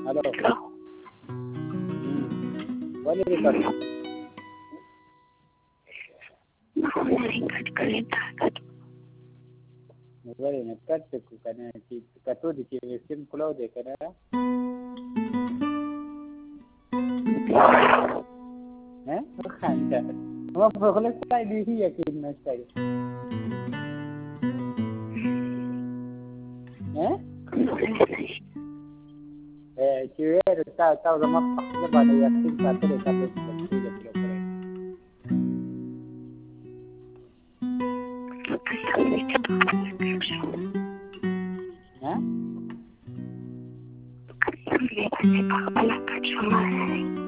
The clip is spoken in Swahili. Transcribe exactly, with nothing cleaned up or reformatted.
हॅलो. बोल रे कर. बरे ना कट को kana ki kato di ki sim pulau de kana eh kan ta ma problem sai di hi yakin na sai eh eh kiwe ta ta zama da ba da yakin ta da ta da shi da kilo kare eh